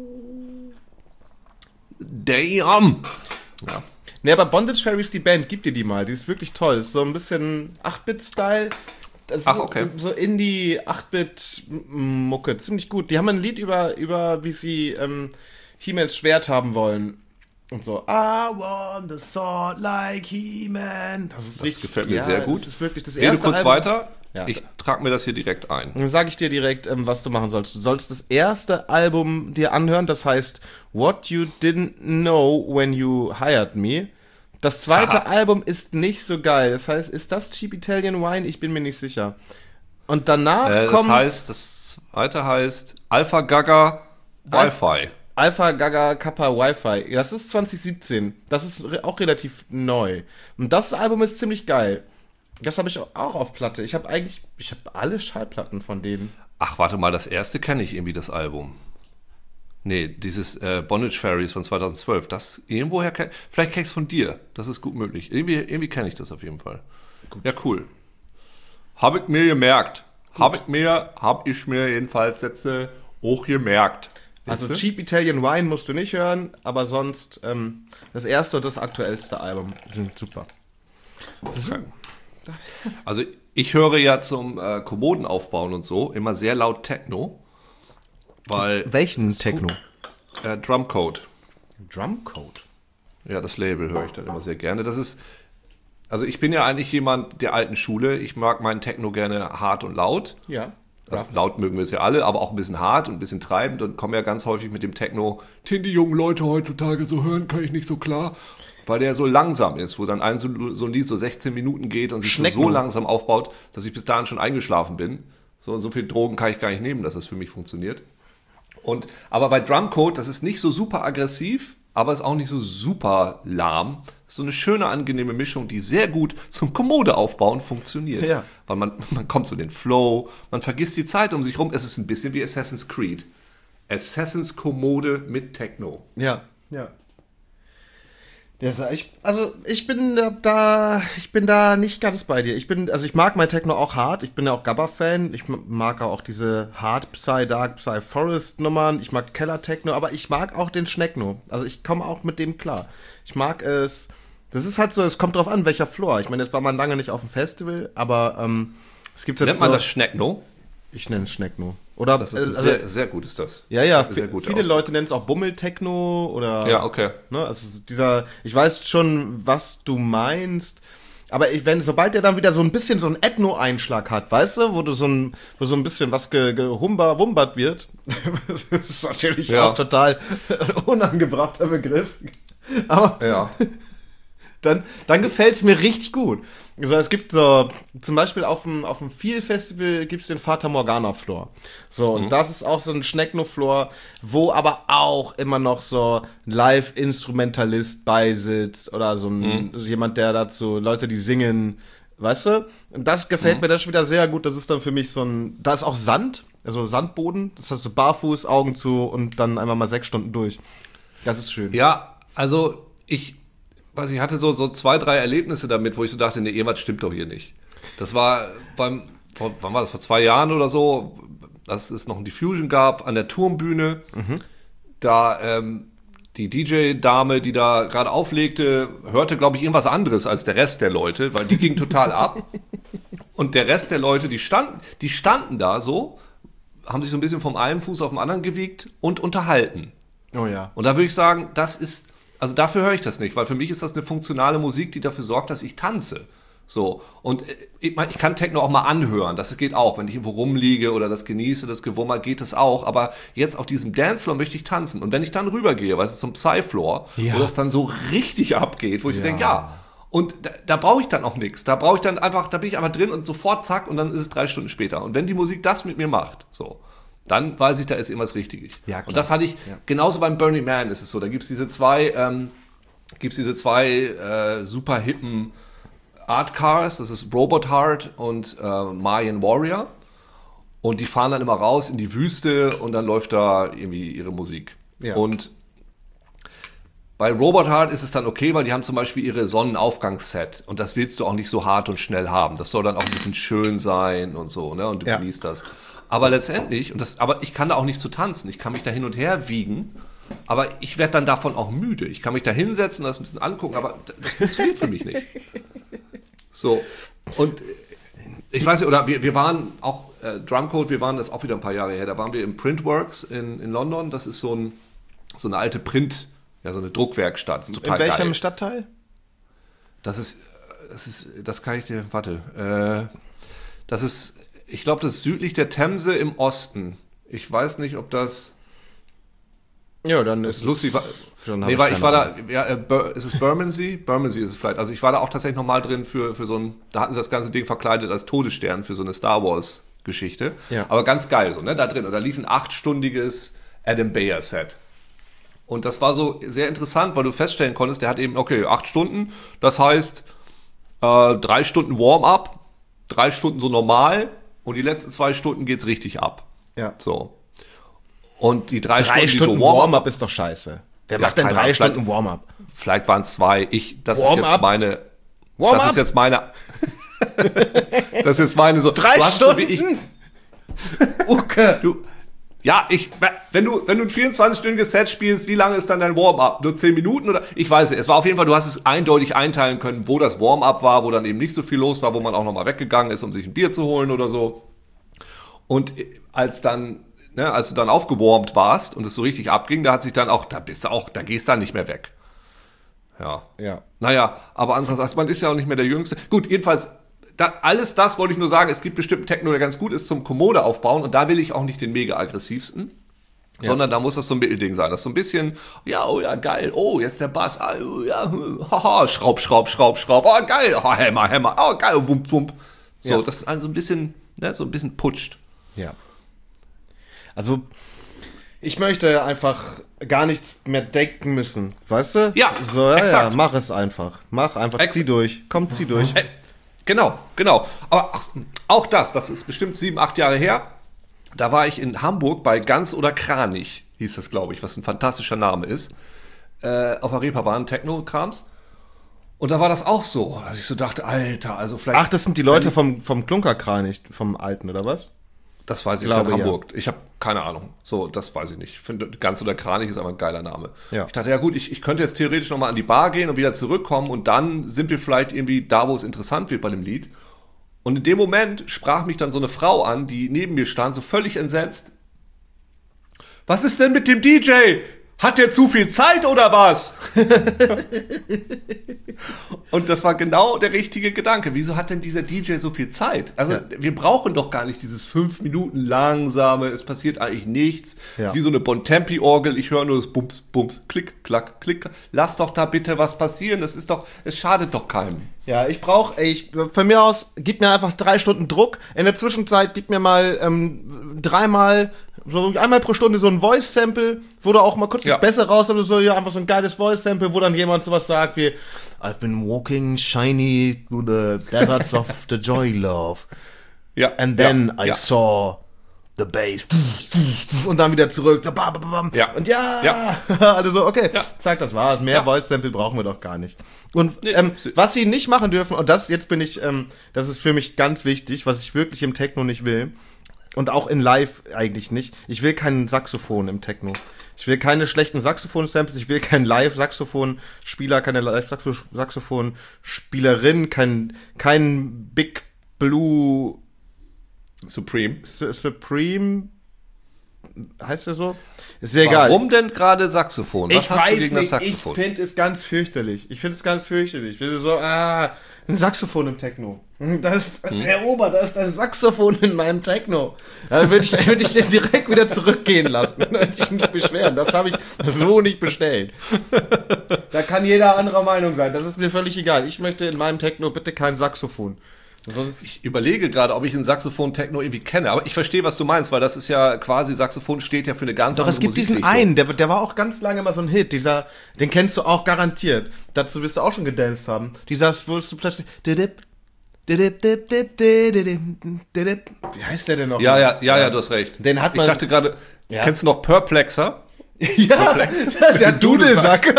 Damn. Ja. Ne, aber Bondage Fairies, die Band, gib dir die mal. Die ist wirklich toll. Ist so ein bisschen acht-Bit-Style. Das Ach, okay. So, so Indie acht-Bit-Mucke, ziemlich gut. Die haben ein Lied über, über wie sie ähm, He-Mans Schwert haben wollen. Und so, I want a sword like He-Man. Das ist das richtig, gefällt mir ja, sehr gut. Das ist wirklich das Rede erste kurz Album. weiter. Ja. Ich trage mir das hier direkt ein. Dann sage ich dir direkt, ähm, was du machen sollst. Du sollst das erste Album dir anhören, das heißt What You Didn't Know When You Hired Me. Das zweite Aha. Album ist nicht so geil. Das heißt, ist das Cheap Italian Wine? Ich bin mir nicht sicher. Und danach äh, das kommt... Das heißt, das zweite heißt Alpha Gaga Wi-Fi. Alpha Gaga Kappa Wi-Fi. Das ist zwanzig siebzehn. Das ist re- auch relativ neu. Und das Album ist ziemlich geil. Das habe ich auch auf Platte. Ich habe eigentlich... Ich habe alle Schallplatten von denen. Ach, warte mal, das erste kenne ich irgendwie, das Album. Nee, dieses äh, Bondage Fairies von zweitausendzwölf, das irgendwoher kenn, vielleicht kenn ich es von dir, das ist gut möglich. Irgendwie, irgendwie kenne ich das auf jeden Fall. Gut. Ja, cool. Habe ich mir gemerkt. Habe ich mir, habe ich mir jedenfalls jetzt äh, auch gemerkt. Also weißt du? Cheap Italian Wine musst du nicht hören, aber sonst ähm, das erste und das aktuellste Album sind super. Okay. Also ich höre ja zum äh, Kommoden aufbauen und so immer sehr laut Techno. Weil welchen Techno? Äh, Drumcode. Drumcode? Ja, das Label höre ich dann immer sehr gerne. Das ist, Also ich bin ja eigentlich jemand der alten Schule. Ich mag meinen Techno gerne hart und laut. Ja. Also laut mögen wir es ja alle, aber auch ein bisschen hart und ein bisschen treibend und kommen ja ganz häufig mit dem Techno, den die jungen Leute heutzutage so hören, kann ich nicht so klar, weil der so langsam ist, wo dann ein so, so ein Lied so sechzehn Minuten geht und sich so, so langsam aufbaut, dass ich bis dahin schon eingeschlafen bin. So, so viel Drogen kann ich gar nicht nehmen, dass das für mich funktioniert. Und, aber bei Drumcode, das ist nicht so super aggressiv, aber ist auch nicht so super lahm. Das ist so eine schöne, angenehme Mischung, die sehr gut zum Kommode aufbauen funktioniert. Ja. Weil man, man kommt so in den Flow, man vergisst die Zeit um sich rum. Es ist ein bisschen wie Assassin's Creed. Assassin's Kommode mit Techno. Ja, ja. Das, ich, also ich bin da, ich bin da nicht ganz bei dir. Ich bin, also ich mag mein Techno auch hart. Ich bin ja auch Gabba-Fan. Ich mag auch diese Hard Psy, Dark Psy, Forest Nummern. Ich mag Keller Techno, aber ich mag auch den Schneckno. Also ich komme auch mit dem klar. Ich mag es. Das ist halt so. Es kommt drauf an, welcher Floor. Ich meine, jetzt war man lange nicht auf dem Festival, aber ähm, es gibt jetzt Nennt so, man das Schneckno? Ich nenne es Schneckno. Oder das ist also, sehr, sehr gut ist das. Ja, ja, sehr gut viele Ausdruck. Leute nennen es auch Bummeltechno oder. Ja, okay. Ne, also dieser, ich weiß schon, was du meinst, aber ich, wenn, sobald der dann wieder so ein bisschen so einen Ethno-Einschlag hat, weißt du, wo du so ein, wo so ein bisschen was ge, gehumber, wumbert wird, das ist natürlich ja. auch total unangebrachter Begriff, aber ja. dann, dann gefällt es mir richtig gut. Also es gibt so, zum Beispiel auf dem, auf dem Feel-Festival gibt es den Fata Morgana-Floor. So, und mhm. das ist auch so ein Schneckno-Floor, wo aber auch immer noch so ein Live-Instrumentalist beisitzt oder so ein, mhm. jemand, der dazu, Leute, die singen, weißt du? Und das gefällt mhm. mir das schon wieder sehr gut. Das ist dann für mich so ein, da ist auch Sand, also Sandboden, das heißt so barfuß, Augen zu und dann einmal mal sechs Stunden durch. Das ist schön. Ja, also ich... weiß ich hatte so, so zwei, drei Erlebnisse damit, wo ich so dachte, nee, irgendwas stimmt doch hier nicht. Das war beim, vor, wann war das, vor zwei Jahren oder so, dass es noch ein Diffusion gab an der Turmbühne. Mhm. Da ähm, die D J-Dame, die da gerade auflegte, hörte, glaube ich, irgendwas anderes als der Rest der Leute, weil die ging total ab. Und der Rest der Leute, die standen, die standen da so, haben sich so ein bisschen vom einen Fuß auf den anderen gewiegt und unterhalten. Oh ja. Und da würde ich sagen, das ist... Also dafür höre ich das nicht, weil für mich ist das eine funktionale Musik, die dafür sorgt, dass ich tanze. So. Und ich, ich kann Techno auch mal anhören, das geht auch. Wenn ich irgendwo rumliege oder das genieße, das Gewummer, geht das auch. Aber jetzt auf diesem Dancefloor möchte ich tanzen. Und wenn ich dann rübergehe, weißt du, zum Psy-Floor, ja. wo das dann so richtig abgeht, wo ich ja. so denke, ja. Und da, da brauche ich dann auch nichts. Da brauche ich dann einfach, da bin ich einfach drin und sofort zack und dann ist es drei Stunden später. Und wenn die Musik das mit mir macht, so, dann weiß ich, da ist irgendwas richtig. Ja, und das hatte ich, ja. genauso beim Burning Man ist es so, da gibt es diese zwei, ähm, gibt's diese zwei äh, super hippen Art Cars, das ist Robot Heart und äh, Mayan Warrior. Und die fahren dann immer raus in die Wüste und dann läuft da irgendwie ihre Musik. Ja. Und bei Robot Heart ist es dann okay, weil die haben zum Beispiel ihre Sonnenaufgangsset und das willst du auch nicht so hart und schnell haben. Das soll dann auch ein bisschen schön sein und so, ne? Und du ja. genießt das. Aber letztendlich, und das, aber ich kann da auch nicht so tanzen, ich kann mich da hin und her wiegen, aber ich werde dann davon auch müde. Ich kann mich da hinsetzen, das ein bisschen angucken, aber das funktioniert für mich nicht. So, und ich weiß nicht, oder wir, wir waren auch, äh, Drumcode, wir waren das auch wieder ein paar Jahre her, da waren wir im Printworks in, in London, das ist so, ein, so eine alte Print, ja, so eine Druckwerkstatt, das ist total geil. In welchem geil. Stadtteil? Das ist, das ist, das kann ich dir, warte, äh, das ist... Ich glaube, das ist südlich der Themse im Osten. Ich weiß nicht, ob das... Ja, dann ist es lustig. War, schon nee, weil ich war da... Ja, äh, Bur, ist es Bermondsey? Bermondsey ist es vielleicht. Also ich war da auch tatsächlich nochmal drin für, für so ein... Da hatten sie das ganze Ding verkleidet als Todesstern für so eine Star Wars-Geschichte. Ja. Aber ganz geil so, ne? Da drin. Und da lief ein achtstündiges Adam Beyer-Set. Und das war so sehr interessant, weil du feststellen konntest, der hat eben, okay, acht Stunden. Das heißt, äh, drei Stunden Warm-up, drei Stunden so normal... Und die letzten zwei Stunden geht's richtig ab. Ja. So. Und die drei, drei Stunden, Stunden die so Warm-up Warm ist doch scheiße. Wer ja, macht denn drei Stunden Warm-up? Vielleicht waren es zwei. Ich, das Warm ist jetzt up? meine. Warm das up? ist jetzt meine. Das ist jetzt meine so. Drei du Stunden. So wie ich, okay. Du. Ja, ich, wenn du, wenn du ein vierundzwanzig-stündiges Set spielst, wie lange ist dann dein Warm-up? Nur zehn Minuten oder? Ich weiß nicht. Es war auf jeden Fall, du hast es eindeutig einteilen können, wo das Warm-up war, wo dann eben nicht so viel los war, wo man auch nochmal weggegangen ist, um sich ein Bier zu holen oder so. Und als dann, ne, als du dann aufgewarmt warst und es so richtig abging, da hat sich dann auch, da bist du auch, da gehst du dann nicht mehr weg. Ja. Ja. Naja, aber andererseits, man ist ja auch nicht mehr der Jüngste. Gut, jedenfalls, da, alles das wollte ich nur sagen, es gibt bestimmten Techno, der ganz gut ist zum Kommode aufbauen und da will ich auch nicht den mega aggressivsten. Ja. Sondern da muss das so ein Mittelding sein. Das ist so ein bisschen, ja, oh ja, geil, oh, jetzt der Bass, oh ja, haha, Schraub, Schraub, Schraub, Schraub, oh geil, oh, Hämmer, Hämmer, oh geil, wump, wump. So, ja. Das ist also ein bisschen, ne, so ein bisschen putscht. Ja. Also, ich möchte einfach gar nichts mehr denken müssen, weißt du? Ja, so, ja, exakt. Ja, mach es einfach. Mach einfach, Ex- zieh durch, komm, zieh durch. Äh, genau, genau. Aber ach, auch das, das ist bestimmt sieben, acht Jahre her. Da war ich in Hamburg bei Ganz oder Kranich, hieß das, glaube ich, was ein fantastischer Name ist, äh, auf der Reeperbahn, Techno-Krams. Und da war das auch so, dass ich so dachte, Alter, also vielleicht... Ach, das sind die Leute vom, vom Klunkerkranich, vom Alten, oder was? Das weiß ich, ich glaube, in Hamburg. Ja. Ich habe keine Ahnung. So, das weiß ich nicht. Ich finde, Ganz oder Kranich ist aber ein geiler Name. Ja. Ich dachte, ja gut, ich, ich könnte jetzt theoretisch nochmal an die Bar gehen und wieder zurückkommen und dann sind wir vielleicht irgendwie da, wo es interessant wird bei dem Lied. Und in dem Moment sprach mich dann so eine Frau an, die neben mir stand, so völlig entsetzt. Was ist denn mit dem D J? Hat der zu viel Zeit oder was? Und das war genau der richtige Gedanke. Wieso hat denn dieser D J so viel Zeit? Also ja. Wir brauchen doch gar nicht dieses fünf Minuten langsame, es passiert eigentlich nichts. Ja. Wie so eine Bontempi-Orgel, ich höre nur das Bums, Bums, Klick, Klack, Klick. Lass doch da bitte was passieren, das ist doch, es schadet doch keinem. Ja, ich brauche, ich von mir aus, gib mir einfach drei Stunden Druck. In der Zwischenzeit gib mir mal ähm, dreimal, so einmal pro Stunde so ein Voice-Sample, wo du auch mal kurz ja. das Beste raus hast, so ja, einfach so ein geiles Voice-Sample, wo dann jemand sowas sagt wie I've been walking shiny through the deserts of the joy love. Ja. And then ja. I ja. saw the bass. Und dann wieder zurück. Ja. Und ja, ja. alle so, okay, ja. zack, das war's. Mehr ja. Voice-Sample brauchen wir doch gar nicht. Und ähm, was sie nicht machen dürfen, und das, jetzt bin ich, ähm, das ist für mich ganz wichtig, was ich wirklich im Techno nicht will, und auch in Live eigentlich nicht, ich will keinen Saxophon im Techno. Ich will keine schlechten Saxophon-Samples, ich will keinen Live-Saxophon-Spieler, keine Live-Saxophon-Spielerin, kein, kein Big Blue Supreme. Su- Supreme heißt der so? Ist ja egal. Warum denn gerade Saxophon? Was ich hast weiß du gegen nicht, das Saxophon? Ich finde es ganz fürchterlich. Ich finde es ganz fürchterlich. Ich finde so, ah, ein Saxophon im Techno. Das, hm. Herr Ober, da ist ein Saxophon in meinem Techno. Da würde ich, würd ich den direkt wieder zurückgehen lassen. Da würde ich mich nicht beschweren. Das habe ich so nicht bestellt. Da kann jeder anderer Meinung sein. Das ist mir völlig egal. Ich möchte in meinem Techno bitte kein Saxophon. Sonst ich überlege gerade, ob ich einen Saxophon-Techno irgendwie kenne, aber ich verstehe, was du meinst, weil das ist ja quasi, Saxophon steht ja für eine ganz Doch, andere Musik. Doch, es gibt diesen einen, der, der war auch ganz lange mal so ein Hit, dieser, den kennst du auch garantiert. Dazu wirst du auch schon gedanced haben. Dieser, wo es plötzlich, wie heißt der denn noch? Ja, ja, ja, ja, du hast recht. Den hat man, ich dachte gerade, ja. Kennst du noch Perplexer? Ja, Perplex? Der Dudelsack.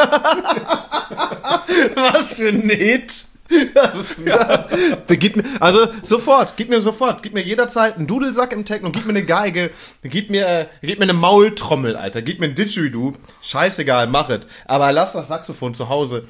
Was für ein Hit. Das, ja. Der gibt mir, also sofort, gib mir sofort, gib mir jederzeit einen Dudelsack im Techno, gib mir eine Geige, gib mir, äh, gib mir eine Maultrommel, Alter, gib mir ein Didgeridoo, scheißegal, mach es, aber lass das Saxophon zu Hause.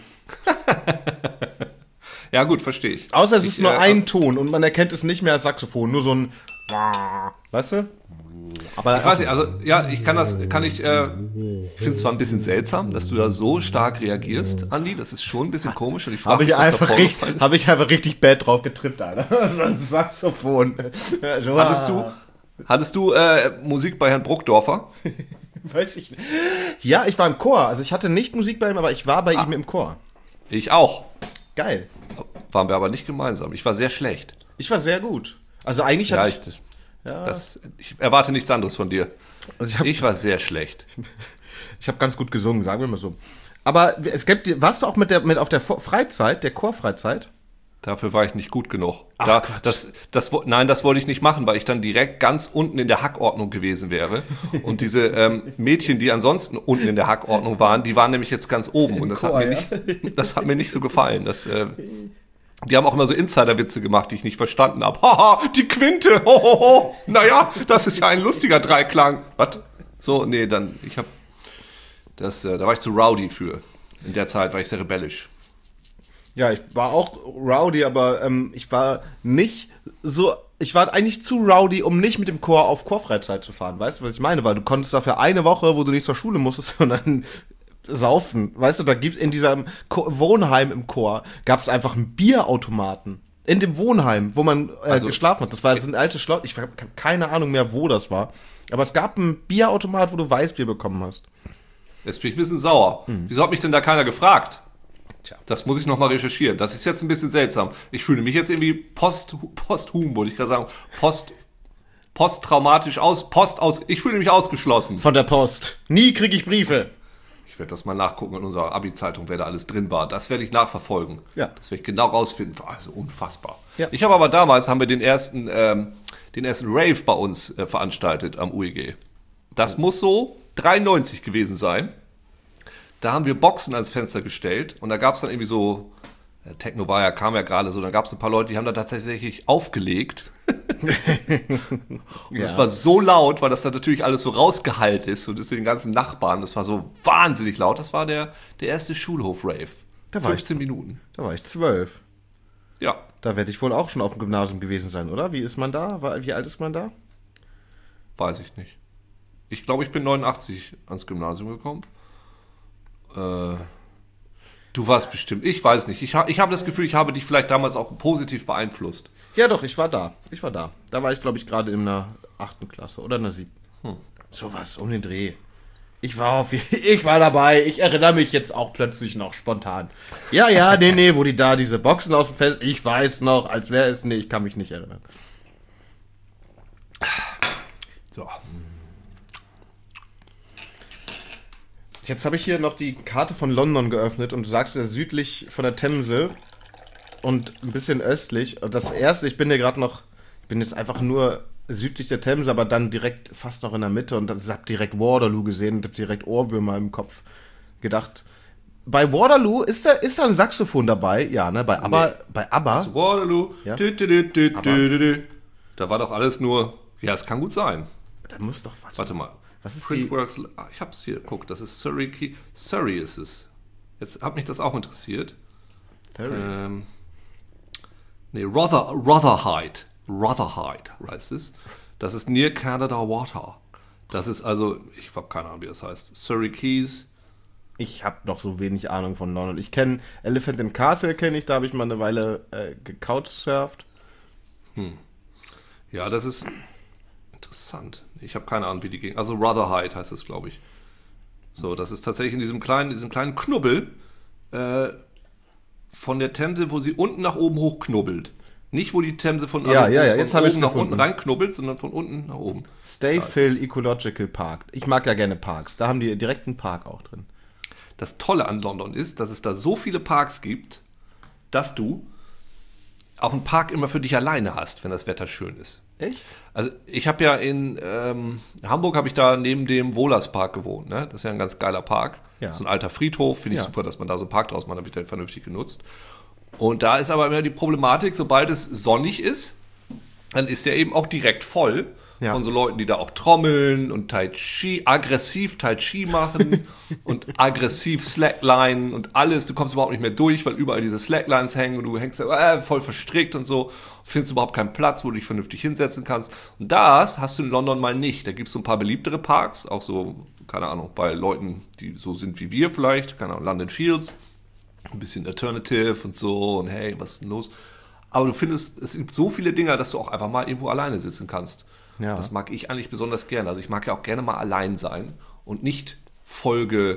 Ja gut, verstehe ich. Außer es ich, ist nur äh, ein Ton und man erkennt es nicht mehr als Saxophon, nur so ein, weißt du? Aber ich weiß nicht, also ja, ich kann das, kann ich, äh, ich finde es zwar ein bisschen seltsam, dass du da so stark reagierst, Andi, das ist schon ein bisschen komisch und ich frage mich, was da vorgefallen ist. Habe ich einfach richtig bad drauf getrippt, Alter. So ein Saxophon. Hattest du, hattest du äh, Musik bei Herrn Bruckdorfer? Weiß ich nicht. Ja, ich war im Chor, also ich hatte nicht Musik bei ihm, aber ich war bei ah. ihm im Chor. Ich auch. Geil. Waren wir aber nicht gemeinsam, ich war sehr schlecht. Ich war sehr gut. Also eigentlich hatte ja, ich... ich Ja. Das, ich erwarte nichts anderes von dir. Also ich, hab, ich war sehr schlecht. Ich habe ganz gut gesungen, sagen wir mal so. Aber es gibt, warst du auch mit der mit auf der Freizeit, der Chorfreizeit? Dafür war ich nicht gut genug. Ach, da, das, das, nein, das wollte ich nicht machen, weil ich dann direkt ganz unten in der Hackordnung gewesen wäre. Und diese ähm, Mädchen, die ansonsten unten in der Hackordnung waren, die waren nämlich jetzt ganz oben. Und das, Chor, hat, mir ja? nicht, das hat mir nicht so gefallen. Das, äh, die haben auch immer so Insider-Witze gemacht, die ich nicht verstanden habe. Haha, die Quinte. Hohoho. Naja, das ist ja ein lustiger Dreiklang. Was? So, nee, dann, ich hab, das, äh, da war ich zu rowdy für. In der Zeit war ich sehr rebellisch. Ja, ich war auch rowdy, aber ähm, ich war nicht so, ich war eigentlich zu rowdy, um nicht mit dem Chor auf Chorfreizeit zu fahren. Weißt du, was ich meine? Weil du konntest dafür eine Woche, wo du nicht zur Schule musstest, und dann saufen. Weißt du, da gibt's in diesem Ko- Wohnheim im Chor, gab es einfach einen Bierautomaten. In dem Wohnheim, wo man äh, also, geschlafen hat. Das war das ein altes Schloss. Ich habe keine Ahnung mehr, wo das war. Aber es gab einen Bierautomat, wo du Weißbier bekommen hast. Jetzt bin ich ein bisschen sauer. Hm. Wieso hat mich denn da keiner gefragt? Tja. Das muss ich nochmal recherchieren. Das ist jetzt ein bisschen seltsam. Ich fühle mich jetzt irgendwie post, posthum, wollte ich gerade sagen, post, posttraumatisch aus, post aus, ich fühle mich ausgeschlossen. Von der Post. Nie kriege ich Briefe. Ich werde das mal nachgucken in unserer Abi-Zeitung, wer da alles drin war. Das werde ich nachverfolgen. Ja. Das werde ich genau rausfinden. Also unfassbar. Ja. Ich habe aber damals, haben wir den ersten, ähm, den ersten Rave bei uns äh, veranstaltet am U E G. Das oh. muss so dreiundneunzig gewesen sein. Da haben wir Boxen ans Fenster gestellt und da gab es dann irgendwie so, äh, Techno war ja, kam ja gerade so, da gab es ein paar Leute, die haben da tatsächlich aufgelegt. Und ja. es war so laut, weil das dann natürlich alles so rausgehallt ist und das den ganzen Nachbarn, das war so wahnsinnig laut. Das war der, der erste Schulhof-Rave. fünfzehn Minuten. Da war ich zwölf. Ja. Da werde ich wohl auch schon auf dem Gymnasium gewesen sein, oder? Wie ist man da? Wie alt ist man da? Weiß ich nicht. Ich glaube, ich bin neunundachtzig ans Gymnasium gekommen. Äh, du warst bestimmt, ich weiß nicht. Ich, ha, ich habe das Gefühl, ich habe dich vielleicht damals auch positiv beeinflusst. Ja doch, ich war da. Ich war da. Da war ich, glaube ich, gerade in der achten Klasse oder in der siebten. Hm. Sowas, um den Dreh. Ich war auf, ich war dabei. Ich erinnere mich jetzt auch plötzlich noch spontan. Ja, ja, nee, nee, wo die da diese Boxen aus dem Fenster, ich weiß noch, als wäre es, nee, ich kann mich nicht erinnern. So. Jetzt habe ich hier noch die Karte von London geöffnet und du sagst ja südlich von der Themse und ein bisschen östlich. Und das erste, ich bin ja gerade noch, ich bin jetzt einfach nur südlich der Themse, aber dann direkt fast noch in der Mitte und ich habe direkt Waterloo gesehen und habe direkt Ohrwürmer im Kopf gedacht. Bei Waterloo, ist da, ist da ein Saxophon dabei? Ja, ne? Bei ABBA. Nee. Bei ABBA. Also Waterloo. Ja? Du, du, du, du, du, du. Da war doch alles nur, ja, es kann gut sein. Da muss doch was. Warte mal. Was ist Printworks, die? Ah, ich hab's hier, guck, das ist Surrey Key. Surrey ist es. Jetzt hat mich das auch interessiert. Surrey. Ähm, nee, Rother, Rotherhithe. Rotherhithe heißt es. Das ist near Canada Water. Das ist also, ich habe keine Ahnung, wie das heißt. Surrey Keys. Ich habe noch so wenig Ahnung von London. Ich kenne Elephant and Castle, kenne ich, da habe ich mal eine Weile äh, gecouchsurft. Hm. Ja, das ist interessant. Ich habe keine Ahnung, wie die gehen. Also Rotherhithe heißt es, glaube ich. So, das ist tatsächlich in diesem kleinen, diesem kleinen Knubbel äh, von der Themse, wo sie unten nach oben hochknubbelt. Nicht, wo die Themse von, also ja, ja, ja, von jetzt oben ich's nach gefunden. unten reinknubbelt, sondern von unten nach oben. Stayfield Ecological Park. Ich mag ja gerne Parks. Da haben die direkt einen Park auch drin. Das Tolle an London ist, dass es da so viele Parks gibt, dass du auch einen Park immer für dich alleine hast, wenn das Wetter schön ist. Echt? Also ich habe ja in ähm, Hamburg habe ich da neben dem Wohlerspark gewohnt. Ne? Das ist ja ein ganz geiler Park. Ja. So ein alter Friedhof. Finde ich ja. super, dass man da so einen Park draus macht, habe ich den vernünftig genutzt. Und da ist aber immer die Problematik, sobald es sonnig ist, dann ist der eben auch direkt voll ja. von so Leuten, die da auch trommeln und Tai Chi, aggressiv Tai Chi machen und aggressiv Slacklinen und alles. Du kommst überhaupt nicht mehr durch, weil überall diese Slacklines hängen und du hängst da äh, voll verstrickt und so. Findest überhaupt keinen Platz, wo du dich vernünftig hinsetzen kannst. Und das hast du in London mal nicht. Da gibt es so ein paar beliebtere Parks, auch so, keine Ahnung, bei Leuten, die so sind wie wir vielleicht, keine Ahnung, London Fields. Ein bisschen Alternative und so und hey, was ist denn los? Aber du findest, es gibt so viele Dinge, dass du auch einfach mal irgendwo alleine sitzen kannst. Ja. Das mag ich eigentlich besonders gerne. Also ich mag ja auch gerne mal allein sein und nicht Folge,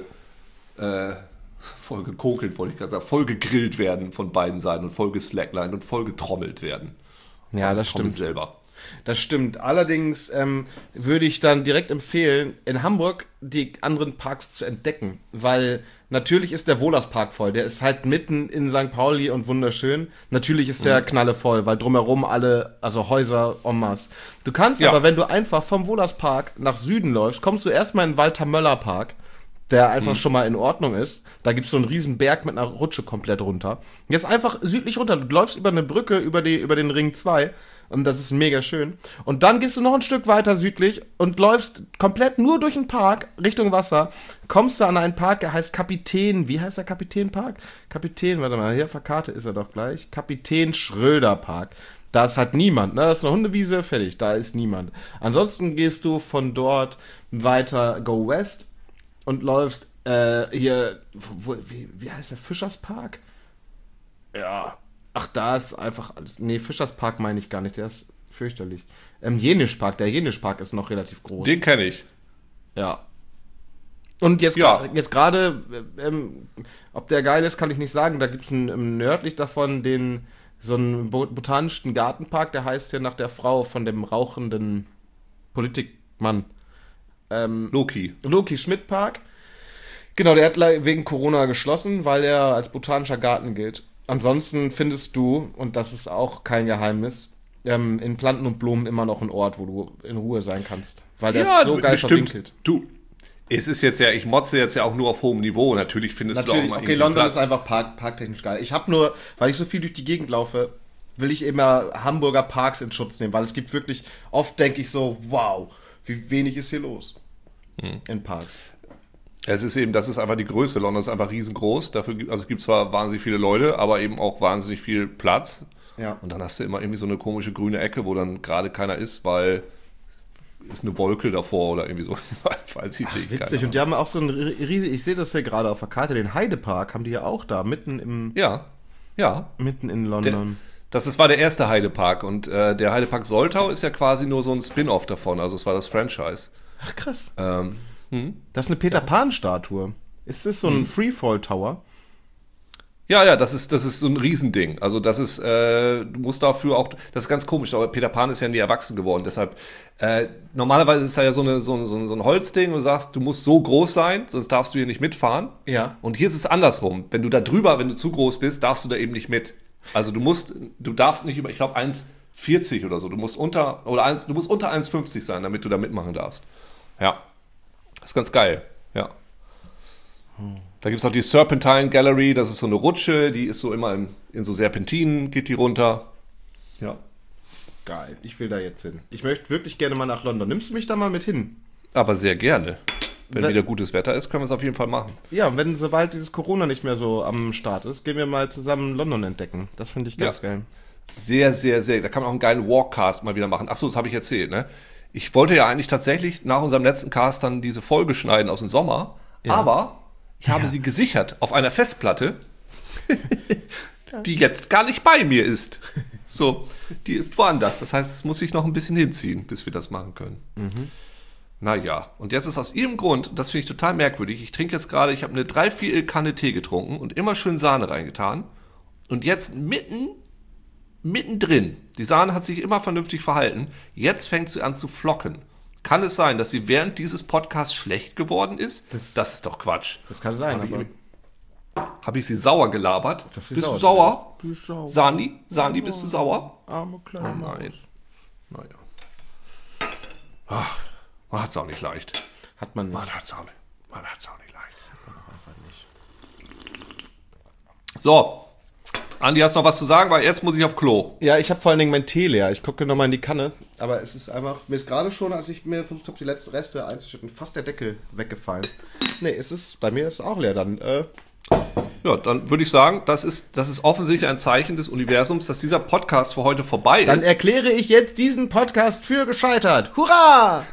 äh, voll gekokelt, wollte ich gerade sagen, voll gegrillt werden von beiden Seiten und voll geslacklined und voll getrommelt werden. Ja, also das stimmt. Selber. Das stimmt. Allerdings ähm, würde ich dann direkt empfehlen, in Hamburg die anderen Parks zu entdecken, weil natürlich ist der Wohlerspark voll. Der ist halt mitten in Sankt Pauli und wunderschön. Natürlich ist der mhm. knallevoll, weil drumherum alle, also Häuser en masse. Du kannst ja. aber, wenn du einfach vom Wohlerspark nach Süden läufst, kommst du erstmal in den Walter-Möller-Park, der einfach mhm. schon mal in Ordnung ist. Da gibt es so einen riesen Berg mit einer Rutsche komplett runter. Jetzt einfach südlich runter. Du läufst über eine Brücke, über, die, über den Ring zwei. Und das ist mega schön. Und dann gehst du noch ein Stück weiter südlich und läufst komplett nur durch den Park Richtung Wasser. Kommst du an einen Park, der heißt Kapitän. Wie heißt der Kapitänpark? Kapitän, warte mal, hier auf der Karte ist er doch gleich. Kapitän Schröder Park. Da ist halt niemand, ne? Das ist eine Hundewiese, fertig, da ist niemand. Ansonsten gehst du von dort weiter Go West und läufst Äh, hier, wo, wie, wie heißt der? Fischerspark? Ja. Ach, da ist einfach alles. Nee, Fischerspark meine ich gar nicht, der ist fürchterlich. Ähm, Jenischpark, der Jenischpark ist noch relativ groß. Den kenne ich. Ja. Und jetzt Ja. gra- jetzt gerade, ähm, ob der geil ist, kann ich nicht sagen. Da gibt es einen, nördlich davon den so einen bo- botanischen Gartenpark, der heißt ja nach der Frau von dem rauchenden Politikmann. Ähm, Loki. Loki Schmidt Park. Genau, der hat le- wegen Corona geschlossen, weil er als botanischer Garten gilt. Ansonsten findest du, und das ist auch kein Geheimnis, ähm, in Planten und Blumen immer noch ein Ort, wo du in Ruhe sein kannst. Weil der ist so geil bestimmt. verwinkelt. Du, es ist jetzt ja, ich motze jetzt ja auch nur auf hohem Niveau. Natürlich findest Natürlich, du auch mal okay, irgendwie London Platz. ist einfach park, parktechnisch geil. Ich habe nur, weil ich so viel durch die Gegend laufe, will ich immer Hamburger Parks in Schutz nehmen, weil es gibt wirklich, oft denke ich so, wow, wie wenig ist hier los Hm. in Parks. Es ist eben, das ist einfach die Größe. London ist einfach riesengroß. Dafür gibt, also es gibt zwar wahnsinnig viele Leute, aber eben auch wahnsinnig viel Platz. Ja. Und dann hast du immer irgendwie so eine komische grüne Ecke, wo dann gerade keiner ist, weil ist eine Wolke davor oder irgendwie so. Weiß ich nicht. Witzig, und die haben auch so ein riesig, ich sehe das hier gerade auf der Karte, den Heidepark haben die ja auch da, mitten im, Ja, ja. mitten in Der, London. das ist, war der erste Heidepark und äh, der Heidepark Soltau ist ja quasi nur so ein Spin-off davon. Also es war das Franchise. Ach krass. Ähm, Das ist eine Peter Pan-Statue. Ist das so ein Freefall-Tower? Ja, ja, das ist, das ist so ein Riesending. Also das ist, äh, du musst dafür auch, das ist ganz komisch, aber Peter Pan ist ja nie erwachsen geworden. Deshalb, äh, normalerweise ist da ja so, eine, so, so, so ein Holzding und du sagst, du musst so groß sein, sonst darfst du hier nicht mitfahren. Ja. Und hier ist es andersrum. Wenn du da drüber, wenn du zu groß bist, darfst du da eben nicht mit. Also du musst, du darfst nicht über, ich glaube, eins vierzig oder so. Du musst unter, oder eins, du musst unter eins fünfzig sein, damit du da mitmachen darfst. Ja. Das ist ganz geil, ja. Da gibt es auch die Serpentine Gallery, das ist so eine Rutsche, die ist so immer in, in so Serpentinen, geht die runter. Ja. Geil, ich will da jetzt hin. Ich möchte wirklich gerne mal nach London. Nimmst du mich da mal mit hin? Aber sehr gerne. Wenn Wenn- wieder gutes Wetter ist, können wir es auf jeden Fall machen. Ja, wenn sobald dieses Corona nicht mehr so am Start ist, gehen wir mal zusammen London entdecken. Das finde ich ganz Ja. geil. Sehr, sehr, sehr. Da kann man auch einen geilen Walkcast mal wieder machen. Achso, das habe ich erzählt, ne? Ich wollte ja eigentlich tatsächlich nach unserem letzten Cast dann diese Folge schneiden aus dem Sommer, Ja. aber ich habe Ja. sie gesichert auf einer Festplatte, die jetzt gar nicht bei mir ist. So, die ist woanders. Das heißt, es muss sich noch ein bisschen hinziehen, bis wir das machen können. Mhm. Naja, und jetzt ist aus irgendeinem Grund, das finde ich total merkwürdig, ich trinke jetzt gerade, ich habe eine dreiviertel Kanne Tee getrunken und immer schön Sahne reingetan. Und jetzt mitten, mittendrin, die Sahne hat sich immer vernünftig verhalten, jetzt fängt sie an zu flocken. Kann es sein, dass sie während dieses Podcasts schlecht geworden ist? Das, das ist doch Quatsch. Das kann sein, Habe aber... ich, hab ich sie sauer gelabert? Das ist Bist sauer. du sauer? Du bist sauer. Sani? Sani, bist du sauer? Arme kleine Oh nein. Maus. Naja. Ach, man hat's auch nicht leicht. Hat man nicht. Man hat's auch nicht, man hat's auch nicht leicht. So. Andi, hast du noch was zu sagen? Weil jetzt muss ich auf Klo. Ja, ich habe vor allen Dingen mein Tee leer. Ich gucke nochmal in die Kanne. Aber es ist einfach, mir ist gerade schon, als ich mir versucht habe, die letzten Reste einzuschütten, fast der Deckel weggefallen. Nee, es ist, bei mir ist es auch leer dann. Äh, Ja, dann würde ich sagen, das ist, das ist offensichtlich ein Zeichen des Universums, dass dieser Podcast für heute vorbei dann ist. erkläre ich jetzt diesen Podcast für gescheitert. Hurra!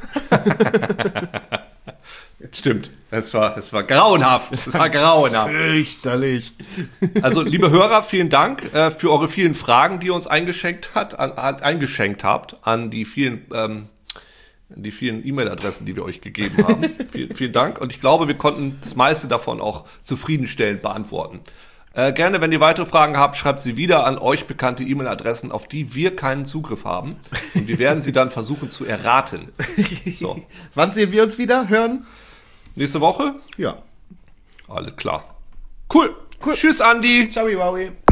Stimmt. Es war, es war grauenhaft. Es war grauenhaft. Fürchterlich. Also, liebe Hörer, vielen Dank äh, für eure vielen Fragen, die ihr uns eingeschenkt hat, an, an, eingeschenkt habt, an die vielen, ähm, die vielen E-Mail-Adressen, die wir euch gegeben haben. vielen, vielen Dank. Und ich glaube, wir konnten das meiste davon auch zufriedenstellend beantworten. Äh, gerne, wenn ihr weitere Fragen habt, schreibt sie wieder an euch bekannte E-Mail-Adressen, auf die wir keinen Zugriff haben. Und wir werden sie dann versuchen zu erraten. So. Wann sehen wir uns wieder? Hören? Nächste Woche? Ja. Alles klar. Cool. cool. Tschüss, Andi. Ciao, Wowie.